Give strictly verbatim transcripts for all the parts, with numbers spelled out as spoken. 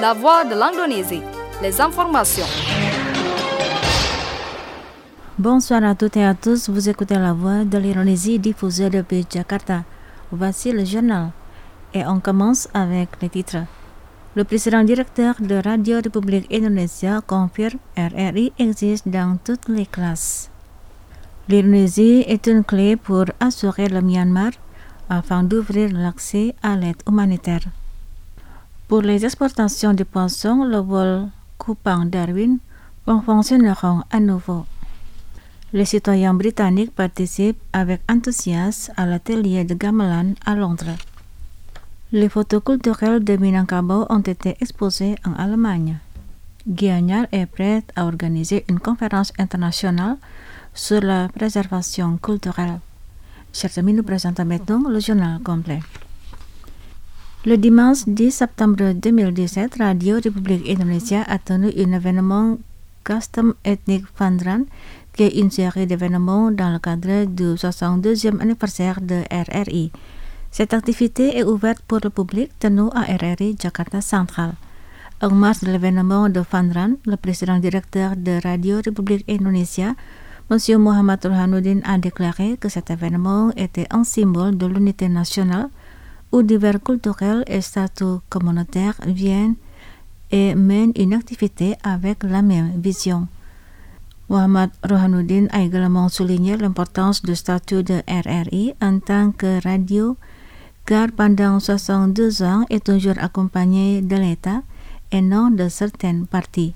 La voix de l'Indonésie, les informations. Bonsoir à toutes et à tous, vous écoutez la voix de l'Indonésie diffusée depuis Jakarta. Voici le journal. Et on commence avec les titres. Le président directeur de Radio République Indonésia confirme R R I existe dans toutes les classes. L'Indonésie est une clé pour assurer le Myanmar afin d'ouvrir l'accès à l'aide humanitaire. Pour les exportations de poissons, le vol Kupang-Darwin fonctionneront à nouveau. Les citoyens britanniques participent avec enthousiasme à l'atelier de gamelan à Londres. Les photos culturelles de Minangkabau ont été exposées en Allemagne. Gianyar est prête à organiser une conférence internationale sur la préservation culturelle. Chers amis, nous présentons maintenant le journal complet. Le dimanche dix septembre deux mille dix-sept, Radio République Indonésia a tenu un événement Custom Ethnic Fandran, qui est une série d'événements dans le cadre du soixante-deuxième anniversaire de R R I. Cette activité est ouverte pour le public tenu à R R I Jakarta Central. En marge de l'événement de Fandran, le président directeur de Radio République Indonésia, M. Muhammad Rohanuddin, a déclaré que cet événement était un symbole de l'unité nationale où divers culturels et statuts communautaires viennent et mènent une activité avec la même vision. Muhammad Rohanuddin a également souligné l'importance du statut de R R I en tant que radio, car pendant soixante-deux ans est toujours accompagné de l'État et non de certaines parties.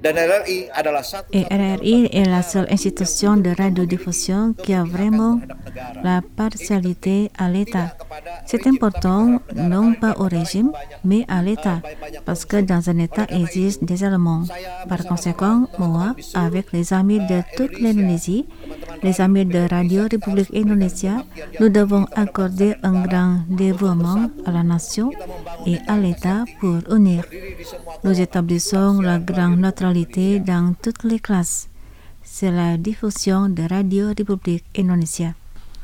Et R R I est la seule institution de radiodiffusion qui a vraiment la partialité à l'État. C'est important, non pas au régime, mais à l'État, parce que dans un État existent des éléments. Par conséquent, moi, avec les amis de toute l'Indonésie, les amis de Radio République Indonésia, nous devons accorder un grand dévouement à la nation et à l'État pour unir. Nous établissons la grande neutralité dans toutes les classes. C'est la diffusion de Radio République Indonésia.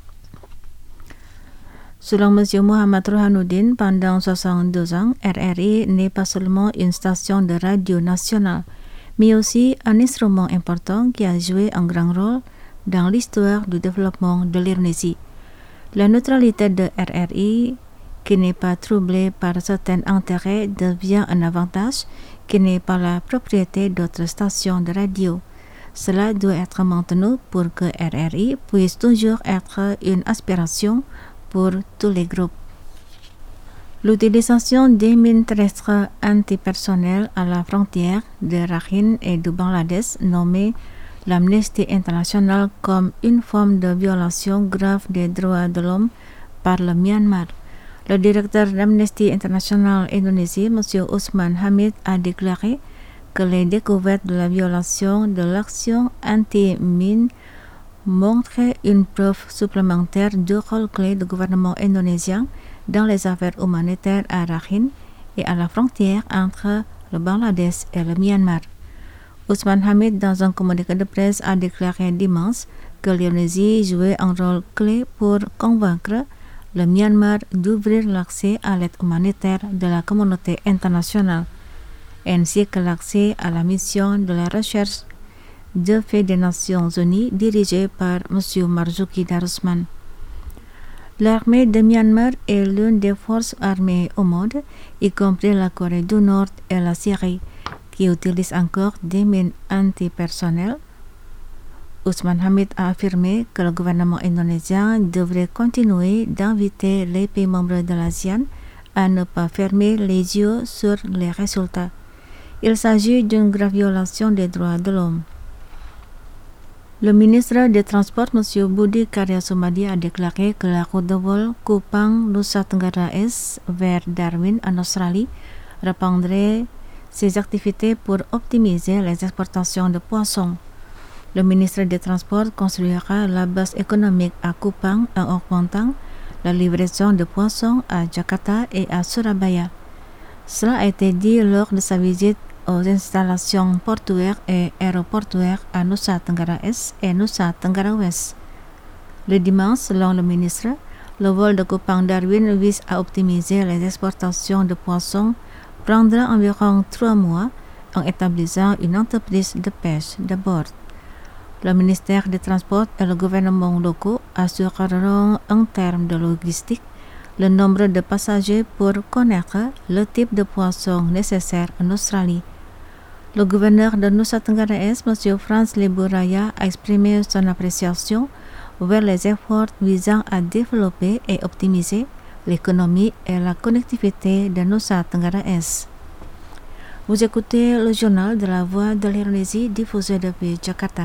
Selon M. Muhammad Rohanuddin, pendant soixante-deux ans, R R I n'est pas seulement une station de radio nationale, mais aussi un instrument important qui a joué un grand rôle dans l'histoire du développement de l'Indonésie. La neutralité de R R I, qui n'est pas troublée par certains intérêts, devient un avantage qui n'est pas la propriété d'autres stations de radio. Cela doit être maintenu pour que R R I puisse toujours être une aspiration pour tous les groupes. L'utilisation des mines terrestres antipersonnelles à la frontière de Rakhine et du Bangladesh, nommée l'Amnesty International comme une forme de violation grave des droits de l'homme par le Myanmar. Le directeur d'Amnesty International Indonésie, M. Usman Hamid, a déclaré que les découvertes de la violation de l'action anti-mine montraient une preuve supplémentaire du rôle clé du gouvernement indonésien dans les affaires humanitaires à Rakhine et à la frontière entre le Bangladesh et le Myanmar. Usman Hamid, dans un communiqué de presse, a déclaré dimanche que l'Indonésie jouait un rôle clé pour convaincre le Myanmar d'ouvrir l'accès à l'aide humanitaire de la communauté internationale, ainsi que l'accès à la mission de la recherche de paix des Nations Unies dirigée par M. Marzuki Darusman. L'armée de Myanmar est l'une des forces armées au monde, y compris la Corée du Nord et la Syrie, qui utilisent encore des mines antipersonnelles. Usman Hamid a affirmé que le gouvernement indonésien devrait continuer d'inviter les pays membres de l'ASEAN à ne pas fermer les yeux sur les résultats. Il s'agit d'une grave violation des droits de l'homme. Le ministre des Transports, M. Budi Karya Sumadi, a déclaré que la route de vol Kupang-Nusa Tenggara Est vers Darwin en Australie reprendrait ses activités pour optimiser les exportations de poissons. Le ministre des Transports construira la base économique à Kupang en augmentant la livraison de poissons à Jakarta et à Surabaya. Cela a été dit lors de sa visite aux installations portuaires et aéroportuaires à Nusa Tenggara Est et Nusa Tenggara Ouest. Le dimanche, selon le ministre, le vol de Kupang-Darwin vise à optimiser les exportations de poissons prendra environ trois mois en établissant une entreprise de pêche de bord. Le ministère des Transports et le gouvernement locaux assureront en termes de logistique le nombre de passagers pour connaître le type de poisson nécessaire en Australie. Le gouverneur de Nusa Tenggara Est, M. Frans Leburaya, a exprimé son appréciation vers les efforts visant à développer et optimiser l'économie et la connectivité de Nusa Tenggara Est. Vous écoutez le journal de la Voix de l'Indonésie diffusé depuis Jakarta.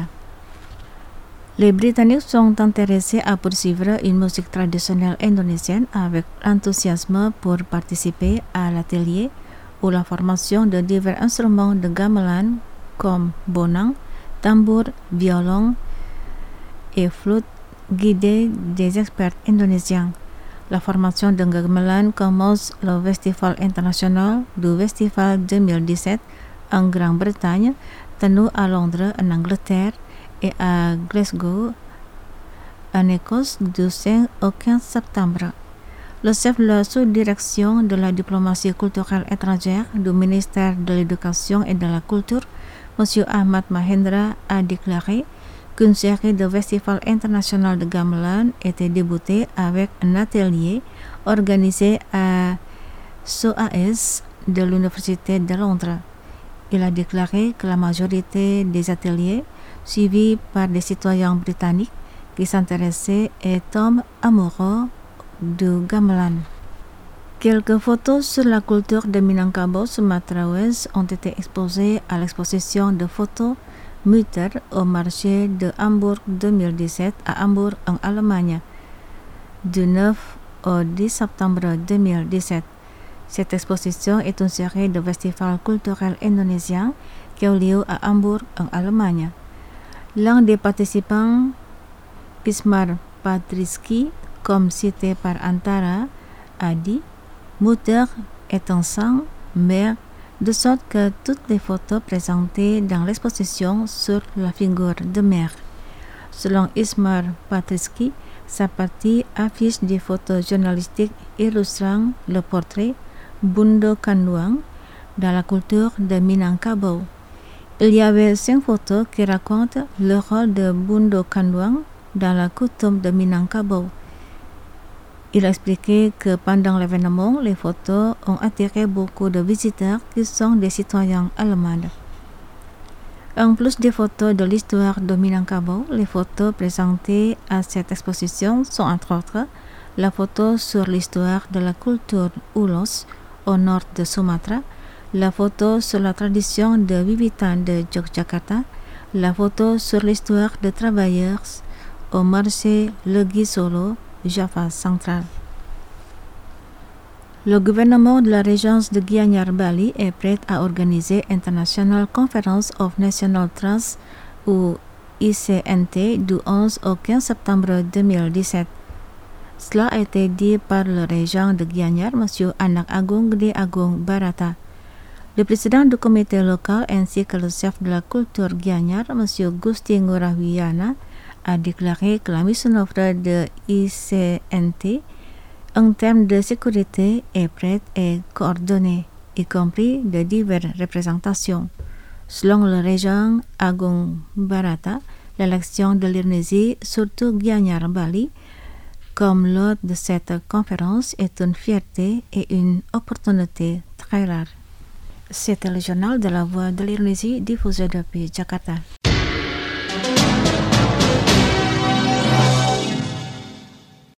Les Britanniques sont intéressés à poursuivre une musique traditionnelle indonésienne avec enthousiasme pour participer à l'atelier ou la formation de divers instruments de gamelan comme bonang, tambour, violon et flûte guidée des experts indonésiens. La formation de gamelan commence le Festival international du Festival deux mille dix-sept en Grande-Bretagne, tenu à Londres en Angleterre et à Glasgow en Écosse du cinq au quinze septembre. Le chef de la sous-direction de la diplomatie culturelle étrangère du ministère de l'Éducation et de la Culture, M. Ahmad Mahendra, a déclaré qu'une série de festivals internationaux de gamelan était débutée avec un atelier organisé à S O A S de l'Université de Londres. Il a déclaré que la majorité des ateliers suivis par des citoyens britanniques qui s'intéressaient et tombent amoureux du gamelan. Quelques photos sur la culture de Minangkabau, Sumatra Ouest, ont été exposées à l'exposition de photos Mutter au marché de Hambourg deux mille dix-sept à Hambourg en Allemagne, du neuf au dix septembre deux mille dix-sept. Cette exposition est une série de festivals culturels indonésiens qui ont lieu à Hambourg en Allemagne. L'un des participants, Ismar Patriski, comme cité par Antara, a dit « Mutter est un sang, mer », de sorte que toutes les photos présentées dans l'exposition sur la figure de mer. Selon Ismar Patriski, sa partie affiche des photos journalistiques illustrant le portrait Bundo Kanduang dans la culture de Minangkabau. Il y avait cinq photos qui racontent le rôle de Bundo Kanduang dans la coutume de Minangkabau. Il a expliqué que pendant l'événement, les photos ont attiré beaucoup de visiteurs qui sont des citoyens allemands. En plus des photos de l'histoire de Minangkabau, les photos présentées à cette exposition sont entre autres la photo sur l'histoire de la culture Ulos au nord de Sumatra, la photo sur la tradition de Wiwitan de Yogyakarta, la photo sur l'histoire des travailleurs au marché Legi Solo, Java central. Le gouvernement de la régence de Gianyar Bali est prêt à organiser International Conference of National Trust ou I C N T du onze au quinze septembre deux mille dix-sept. Cela a été dit par le régent de Gianyar, M. Anak Agung Gede Agung Barata. Le président du comité local ainsi que le chef de la culture Gianyar, M. Gusti Ngurahwiyana, a déclaré que la mise en œuvre de I C N T en termes de sécurité est prête et coordonnée, y compris de diverses représentations. Selon le régent Agung Barata, l'élection de l'Indonésie, surtout Gianyar Bali, comme l'hôte de cette conférence est une fierté et une opportunité très rare. C'était le journal de la Voix de l'Indonésie diffusé depuis Jakarta.